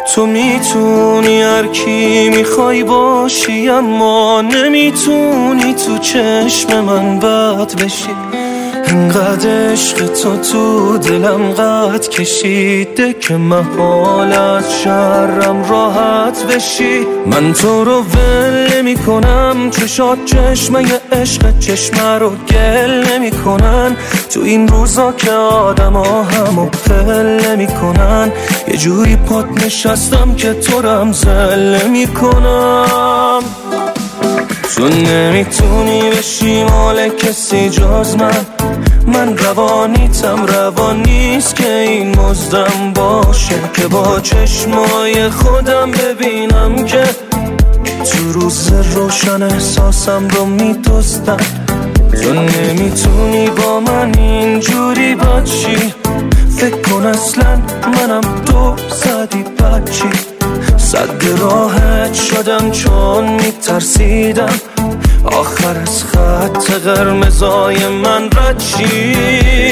تو میتونی هر کی میخوای باشی، اما نمیتونی تو چشم من بد بشی. انقدر عشق تو دلم قد کشیده که محال از شرم راحت بشی. من تو رو ول نمی کنم، چشات چشمه عشق چشمه رو گل نمی کنن. تو این روزا که آدم ها همو پل نمی کنن، یه جوری پات نشستم که تو رم زل نمی کنم. تو نمیتونی بشی مال کسی جز من روانیتم روان نیست که این مزدم باشه، که با چشمای خودم ببینم که تو روز روشن احساسم رو میدوستم. تو نمیتونی با من اینجوری باشی، فکر کن اصلا منم تو زدی بچی. صد راحت شدم چون میترسیدم آخر از خط قرمزای من رد شی.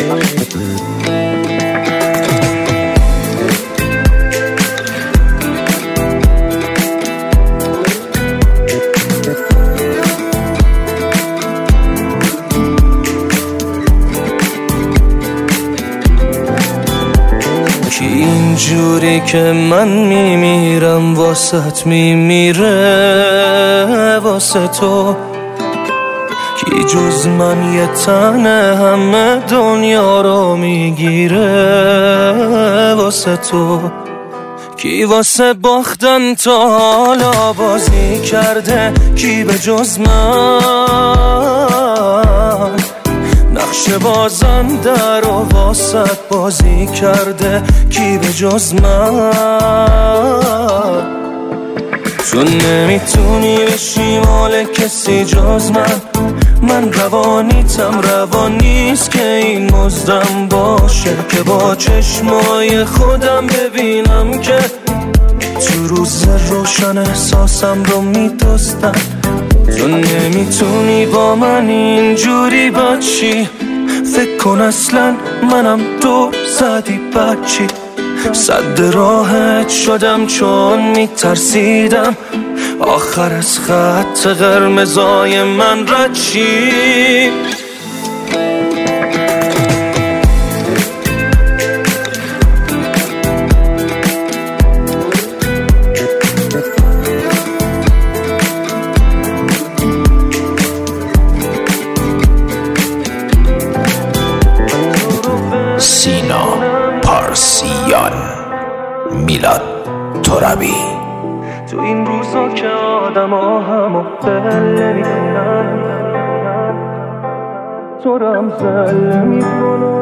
کی اینجوری که من میمیرم واسط میمیره واسه تو، کی جز من یه تنه همه دنیا رو میگیره واسه تو. کی واسه باختن تا حالا بازی کرده، کی به جز من نقش بازنده رو واسط بازی کرده، کی به جز من. تو نمیتونی بشی مال کسی جز من روانیتم روان نیست که این مزدم باشه، که با چشمای خودم ببینم که تو روز روشن احساسم رو میدوستم. تو نمیتونی با من اینجوری باشی، فکر کن اصلا منم تو زدی بچی. صد راحت شدم چون میترسیدم آخر از خط قرمزای من رد شی. سینا پارسیان، میلاد ترابی. تو این روزا که آدم ها همو پل میکنن، تو رم زل میکنن.